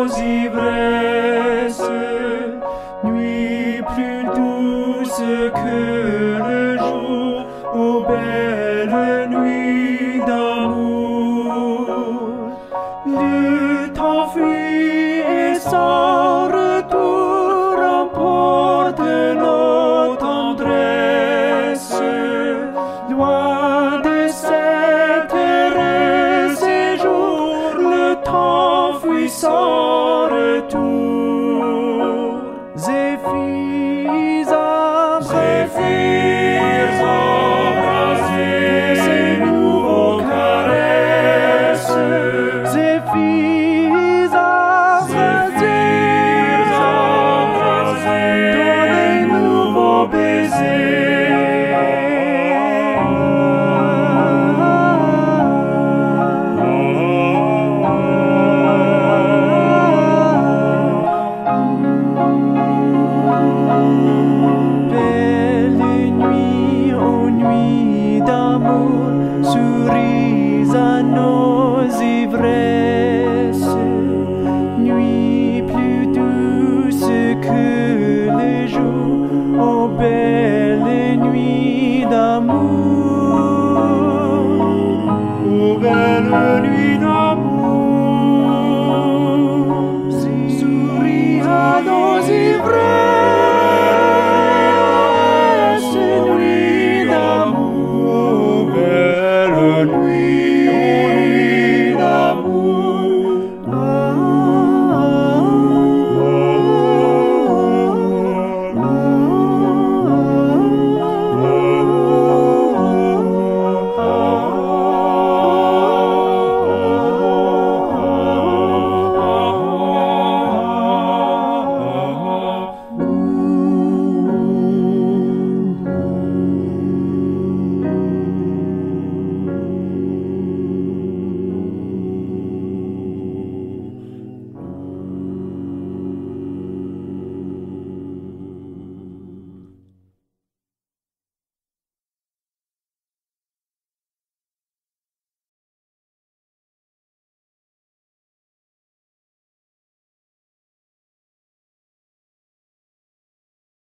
nos ivresses, nuit plus douce que le jour, ô belle nuit d'amour. Le temps fuit et sans retour emporte nos tendresses, loin de cet heureux séjour, le temps fuit sans retour. Zéphyr